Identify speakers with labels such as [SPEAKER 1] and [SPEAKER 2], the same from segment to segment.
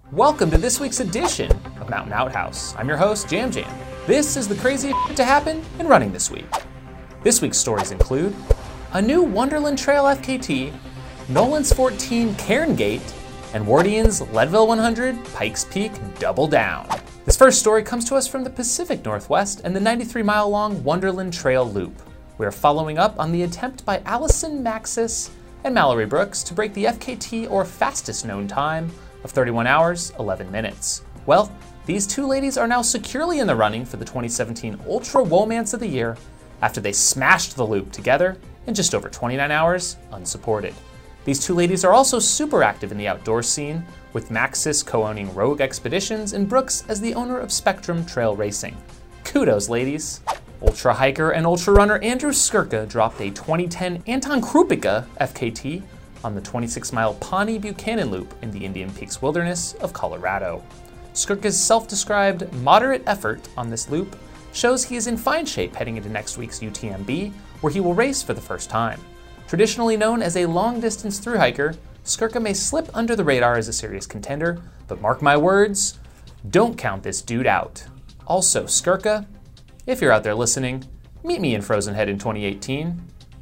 [SPEAKER 1] Welcome to this week's edition of Mountain Outhouse. I'm your host, Jam Jam. This is the crazy to happen in running this week. This week's stories include a new Wonderland Trail FKT, Nolan's 14 Cairn Gate, and Wardian's Leadville 100 Pikes Peak Double Down. This first story comes to us from the Pacific Northwest and the 93-mile-long Wonderland Trail Loop. We are following up on the attempt by Allison Maxis and Mallory Brooks to break the FKT, or fastest known time, of 31 hours, 11 minutes. Well, these two ladies are now securely in the running for the 2017 Ultra Womance of the Year after they smashed the loop together in just over 29 hours, unsupported. These two ladies are also super active in the outdoor scene, with Maxis co-owning Rogue Expeditions and Brooks as the owner of Spectrum Trail Racing. Kudos, ladies. Ultra hiker and ultra runner Andrew Skurka dropped a 2010 Anton Krupicka FKT on the 26-mile Pawnee Buchanan Loop in the Indian Peaks Wilderness of Colorado. Skurka's self-described moderate effort on this loop shows he is in fine shape heading into next week's UTMB, where he will race for the first time. Traditionally known as a long-distance thru hiker, Skurka may slip under the radar as a serious contender, but mark my words, don't count this dude out. Also, Skurka, if you're out there listening, meet me in Frozen Head in 2018.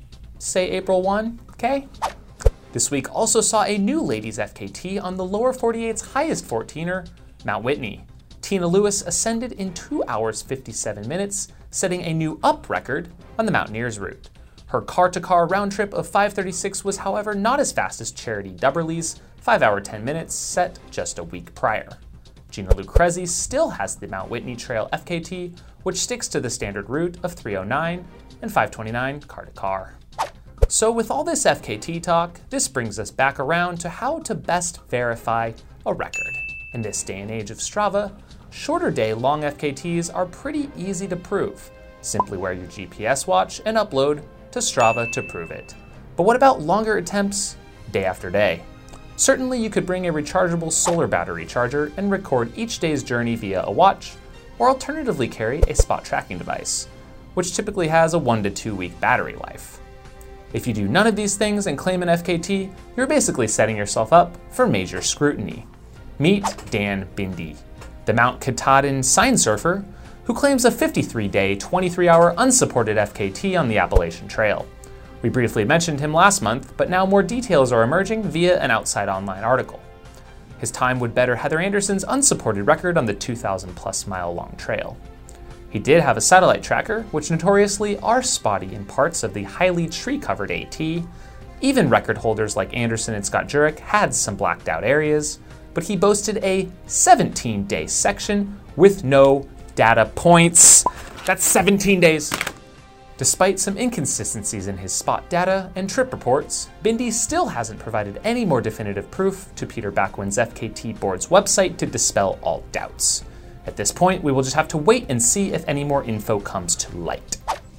[SPEAKER 1] Say April 1, okay? This week also saw a new ladies FKT on the lower 48's highest 14er, Mount Whitney. Tina Lewis ascended in 2 hours 57 minutes, setting a new up record on the Mountaineers route. Her car-to-car round trip of 5:36 was, however, not as fast as Charity Dubberly's 5 hour 10 minutes set just a week prior. Gina Lucrezi still has the Mount Whitney Trail FKT, which sticks to the standard route of 3:09 and 5:29 car-to-car. So with all this FKT talk, this brings us back around to how to best verify a record. In this day and age of Strava, shorter day long FKTs are pretty easy to prove. Simply wear your GPS watch and upload to Strava to prove it. But what about longer attempts day after day? Certainly you could bring a rechargeable solar battery charger and record each day's journey via a watch, or alternatively carry a spot tracking device, which typically has a 1 to 2 week battery life. If you do none of these things and claim an FKT, you're basically setting yourself up for major scrutiny. Meet Dan Bindi, the Mount Katahdin sign surfer, who claims a 53-day, 23-hour unsupported FKT on the Appalachian Trail. We briefly mentioned him last month, but now more details are emerging via an Outside Online article. His time would better Heather Anderson's unsupported record on the 2,000-plus mile long trail. He did have a satellite tracker, which notoriously are spotty in parts of the highly tree-covered AT. Even record holders like Anderson and Scott Jurek had some blacked out areas, but he boasted a 17-day section with no data points. That's 17 days. Despite some inconsistencies in his spot data and trip reports, Bindi still hasn't provided any more definitive proof to Peter Backwin's FKT board's website to dispel all doubts. At this point, we will just have to wait and see if any more info comes to light.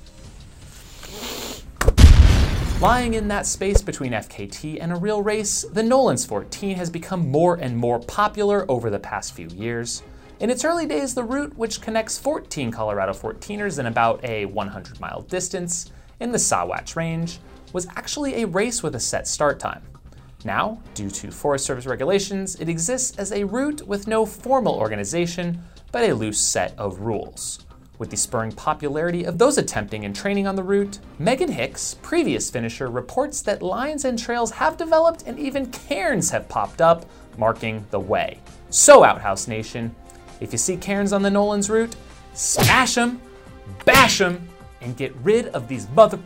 [SPEAKER 1] Lying in that space between FKT and a real race, the Nolan's 14 has become more and more popular over the past few years. In its early days, the route, which connects 14 Colorado 14ers in about a 100-mile distance in the Sawatch Range, was actually a race with a set start time. Now, due to Forest Service regulations, it exists as a route with no formal organization, but a loose set of rules. With the spurring popularity of those attempting and training on the route, Megan Hicks, previous finisher, reports that lines and trails have developed and even cairns have popped up, marking the way. So Outhouse Nation, if you see cairns on the Nolan's route, smash them, bash them, and get rid of these mother...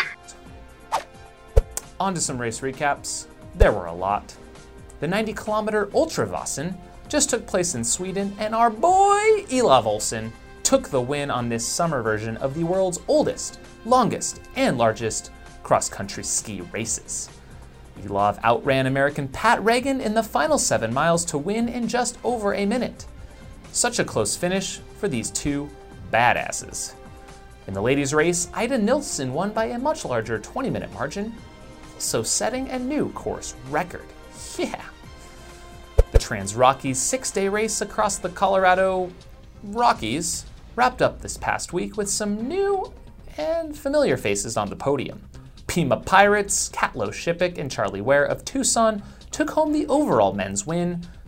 [SPEAKER 1] On to some race recaps. There were a lot. The 90-kilometer Ultravasan just took place in Sweden, and our boy Olav Olsson took the win on this summer version of the world's oldest, longest, and largest cross-country ski races. Olav outran American Pat Reagan in the final 7 miles to win in just over a minute. Such a close finish for these two badasses. In the ladies' race, Ida Nilsson won by a much larger 20-minute margin, so setting a new course record. Yeah. The Trans-Rockies 6-day race across the Colorado Rockies wrapped up this past week with some new and familiar faces on the podium. Pima Pirates, Katlo Shippick, and Charlie Ware of Tucson took home the overall men's win,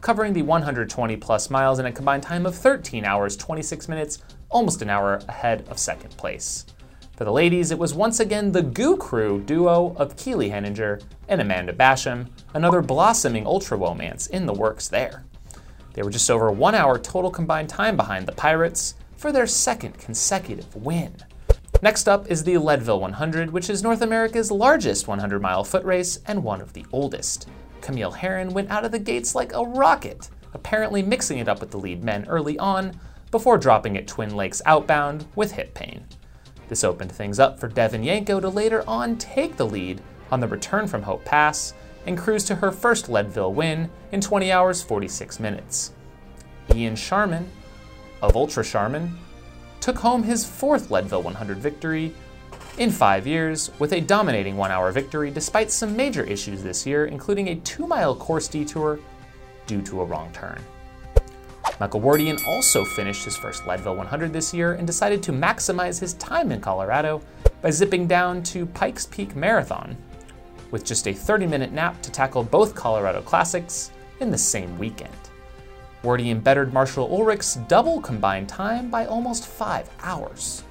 [SPEAKER 1] covering the 120 plus miles in a combined time of 13 hours, 26 minutes, almost an hour ahead of second place. For the ladies, it was once again the Goo Crew duo of Keely Henninger and Amanda Basham, another blossoming ultra-womance in the works there. They were just over 1 hour total combined time behind the Pirates for their second consecutive win. Next up is the Leadville 100, which is North America's largest 100-mile foot race and one of the oldest. Camille Herron went out of the gates like a rocket, apparently mixing it up with the lead men early on before dropping at Twin Lakes outbound with hip pain. This opened things up for Devin Yanko to later on take the lead on the return from Hope Pass and cruise to her first Leadville win in 20 hours, 46 minutes. Ian Sharman, of Ultra Sharman, took home his fourth Leadville 100 victory in 5 years with a dominating 1 hour victory despite some major issues this year, including a 2-mile course detour due to a wrong turn. Michael Wardian also finished his first Leadville 100 this year and decided to maximize his time in Colorado by zipping down to Pikes Peak Marathon with just a 30-minute nap to tackle both Colorado Classics in the same weekend. Wardian bettered Marshall Ulrich's double combined time by almost 5 hours.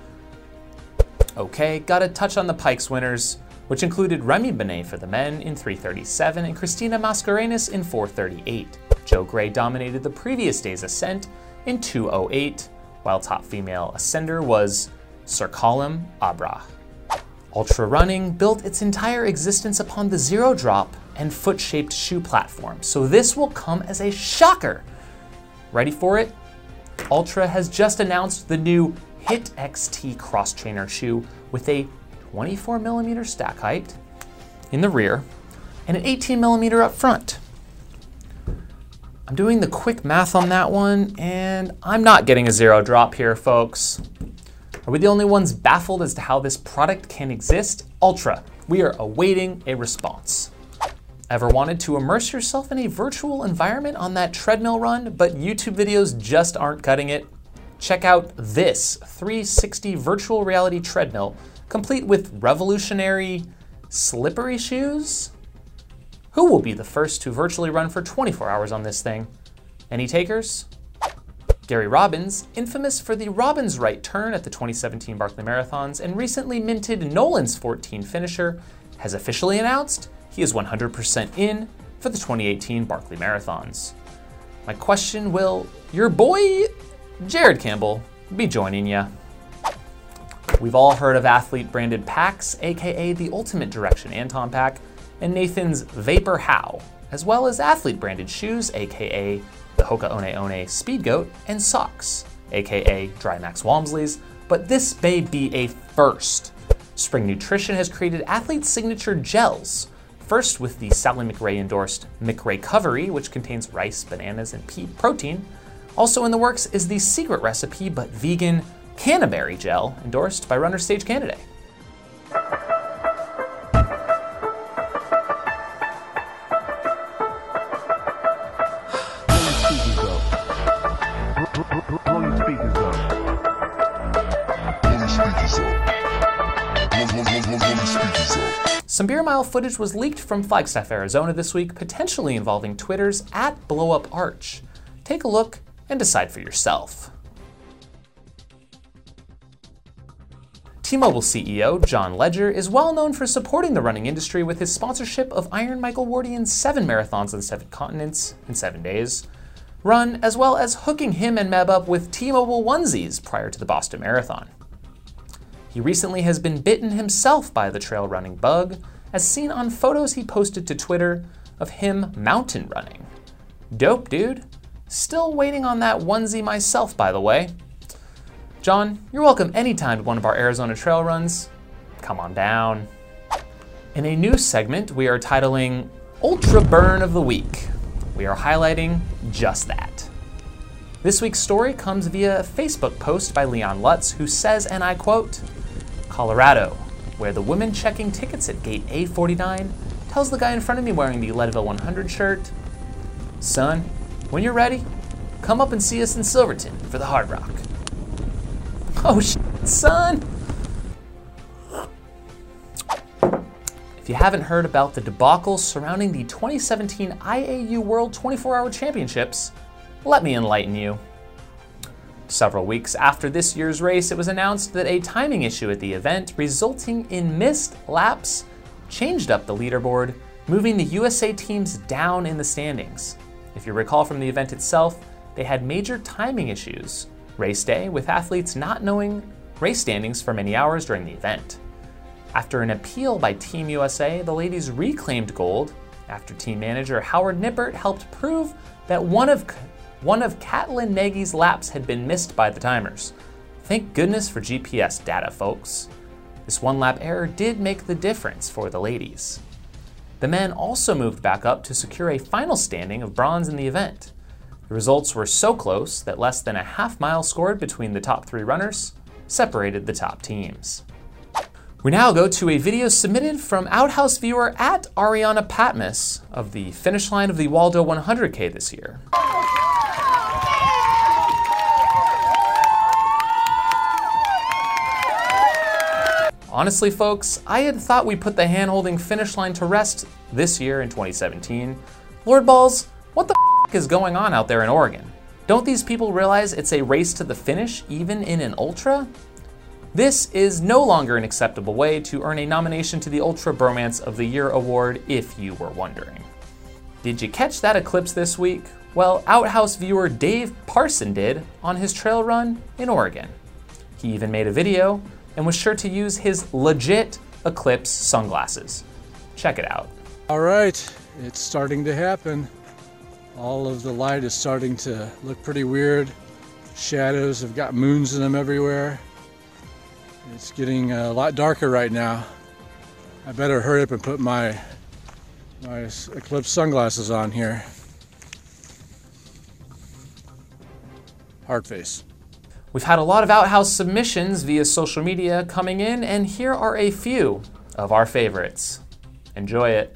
[SPEAKER 1] Okay, gotta touch on the Pikes winners, which included Remy Benet for the men in 3:37 and Christina Mascarenas in 4:38. Joe Gray dominated the previous day's ascent in 2:08, while top female ascender was Sir Colum Abra. Ultra running built its entire existence upon the zero drop and foot-shaped shoe platform, so this will come as a shocker. Ready for it? Ultra has just announced the new Hit XT cross-trainer shoe with a 24mm stack height in the rear and an 18mm up front. I'm doing the quick math on that one, and I'm not getting a zero drop here, folks. Are we the only ones baffled as to how this product can exist? Ultra, we are awaiting a response. Ever wanted to immerse yourself in a virtual environment on that treadmill run, but YouTube videos just aren't cutting it? Check out this 360 virtual reality treadmill, complete with revolutionary slippery shoes. Who will be the first to virtually run for 24 hours on this thing? Any takers? Gary Robbins, infamous for the Robbins right turn at the 2017 Barkley Marathons and recently minted Nolan's 14 finisher, has officially announced he is 100% in for the 2018 Barkley Marathons. My question, will your boy Jared Campbell be joining ya? We've all heard of athlete-branded packs, aka the Ultimate Direction Anton pack, and Nathan's Vapor How, as well as athlete-branded shoes, aka the Hoka One One Speed Goat, and socks, aka Dry Max Walmsley's, but this may be a first. Spring Nutrition has created athlete signature gels, first with the Sally McRae endorsed McRae-Covery, which contains rice, bananas, and pea protein. Also in the works is the secret recipe but vegan Canterbury gel, endorsed by Runner Stage Canada. Some Beer Mile footage was leaked from Flagstaff, Arizona this week, potentially involving Twitter's @BlowUpArch. Take a look and decide for yourself. T-Mobile CEO John Ledger is well known for supporting the running industry with his sponsorship of Iron Michael Wardian's 7 marathons on 7 continents in 7 days run, as well as hooking him and Meb up with T-Mobile onesies prior to the Boston Marathon. He recently has been bitten himself by the trail running bug, as seen on photos he posted to Twitter of him mountain running. Dope, dude. Still waiting on that onesie myself, by the way. John, you're welcome anytime to one of our Arizona trail runs. Come on down. In a new segment, we are titling Ultra Burn of the Week. We are highlighting just that. This week's story comes via a Facebook post by Leon Lutz, who says, and I quote, "Colorado, where the woman checking tickets at gate A49 tells the guy in front of me wearing the Leadville 100 shirt, 'Son, when you're ready, come up and see us in Silverton for the Hard Rock.'" Oh shit, son! If you haven't heard about the debacle surrounding the 2017 IAU World 24-Hour Championships, let me enlighten you. Several weeks after this year's race, it was announced that a timing issue at the event, resulting in missed laps, changed up the leaderboard, moving the USA teams down in the standings. If you recall from the event itself, they had major timing issues race day, with athletes not knowing race standings for many hours during the event. After an appeal by Team USA, the ladies reclaimed gold after team manager Howard Nippert helped prove that one of Caitlin Nagy's laps had been missed by the timers. Thank goodness for GPS data, folks. This one lap error did make the difference for the ladies. The men also moved back up to secure a final standing of bronze in the event. The results were so close that less than a half mile scored between the top 3 runners separated the top teams. We now go to a video submitted from Outhouse viewer at Ariana Patmos of the finish line of the Waldo 100K this year. Honestly, folks, I had thought we put the hand-holding finish line to rest this year in 2017. Lord balls, what the f is going on out there in Oregon? Don't these people realize it's a race to the finish, even in an ultra? This is no longer an acceptable way to earn a nomination to the Ultra Bromance of the Year award, if you were wondering. Did you catch that eclipse this week? Well, Outhouse viewer Dave Parson did on his trail run in Oregon. He even made a video and was sure to use his legit eclipse sunglasses. Check it out.
[SPEAKER 2] All right, it's starting to happen. All of the light is starting to look pretty weird. Shadows have got moons in them everywhere. It's getting a lot darker right now. I better hurry up and put my eclipse sunglasses on here. Hard face.
[SPEAKER 1] We've had a lot of Outhouse submissions via social media coming in, and here are a few of our favorites. Enjoy it.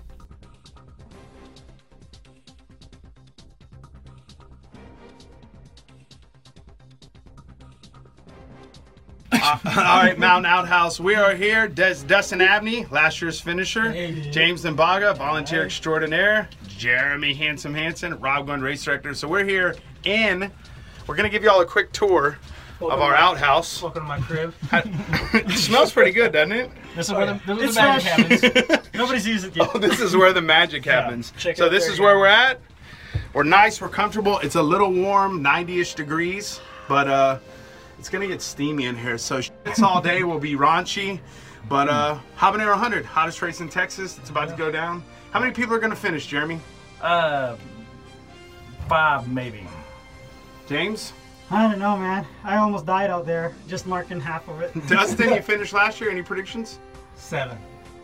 [SPEAKER 3] All right, Mountain Outhouse. We are here. Dustin Abney, last year's finisher. Hey, James Zimbaga, volunteer extraordinaire. Jeremy Hanson, Rob Gunn, race director. So we're here we're going to give you all a quick tour of our outhouse.
[SPEAKER 4] Welcome to my crib.
[SPEAKER 3] It smells pretty good, doesn't it?
[SPEAKER 4] This is where the magic happens. Nobody's used it yet.
[SPEAKER 3] Oh, this is where the magic happens. So this is where we're at. We're nice, we're comfortable. It's a little warm, 90-ish degrees, but it's gonna get steamy in here. So it's all day will be raunchy, but Habanero 100, hottest race in Texas. It's about to go down. How many people are gonna finish, Jeremy?
[SPEAKER 4] 5 maybe.
[SPEAKER 3] James?
[SPEAKER 5] I don't know, man. I almost died out there, just marking half of it.
[SPEAKER 3] Dustin, you finished last year. Any predictions?
[SPEAKER 4] 7.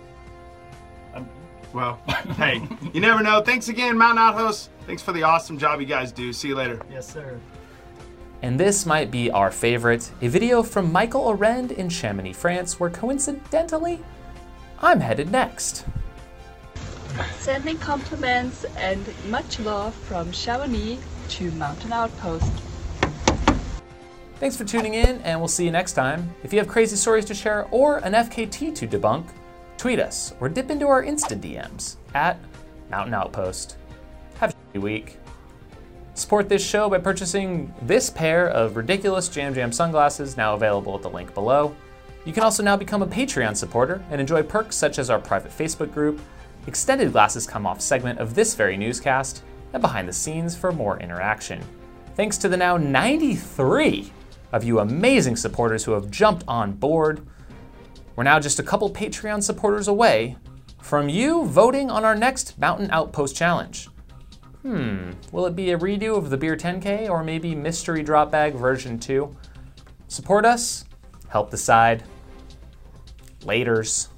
[SPEAKER 3] Well, hey, you never know. Thanks again, Mountain Outhouse. Thanks for the awesome job you guys do. See you later.
[SPEAKER 5] Yes, sir.
[SPEAKER 1] And this might be our favorite, a video from Michael Arend in Chamonix, France, where coincidentally, I'm headed next.
[SPEAKER 6] Sending compliments and much love from Chamonix to Mountain Outpost.
[SPEAKER 1] Thanks for tuning in, and we'll see you next time. If you have crazy stories to share or an FKT to debunk, tweet us or dip into our Insta DMs at Mountain Outpost. Have a shitty week. Support this show by purchasing this pair of ridiculous Jam Jam sunglasses, now available at the link below. You can also now become a Patreon supporter and enjoy perks such as our private Facebook group, extended Glasses Come Off segment of this very newscast, and behind the scenes for more interaction. Thanks to the now 93 of you amazing supporters who have jumped on board. We're now just a couple Patreon supporters away from you voting on our next Mountain Outpost Challenge. Will it be a redo of the Beer 10K or maybe Mystery Drop Bag version 2? Support us, help decide. Laters.